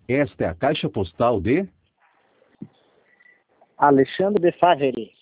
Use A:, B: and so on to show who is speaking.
A: Esta é a caixa postal de...
B: Alexandre de Favre.